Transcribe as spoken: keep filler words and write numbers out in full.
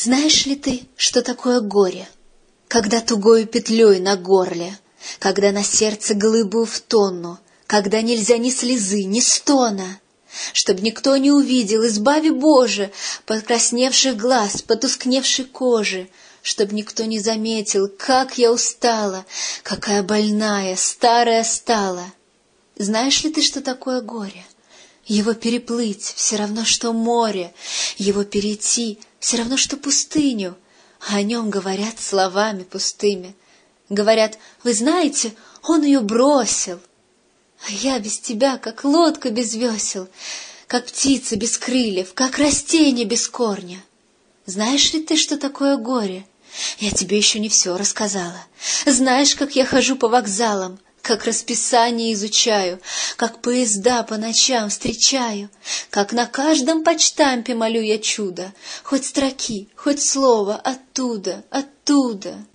Знаешь ли ты, что такое горе? Когда тугою петлей на горле, когда на сердце глыбу в тонну, когда нельзя ни слезы, ни стона. Чтоб никто не увидел, избави Боже, покрасневших глаз, потускневшей кожи, чтоб никто не заметил, как я устала, какая больная, старая стала. Знаешь ли ты, что такое горе? Его переплыть все равно, что море, его перейти все равно, что пустыню, а о нем говорят словами пустыми. Говорят: вы знаете, он ее бросил. А я без тебя, как лодка без весел, как птица без крыльев, как растение без корня. Знаешь ли ты, что такое горе? Я тебе еще не все рассказала. Знаешь, как я хожу по вокзалам, как расписание изучаю, как поезда по ночам встречаю, как на каждом почтампе молю я чудо, хоть строки, хоть слово оттуда, оттуда.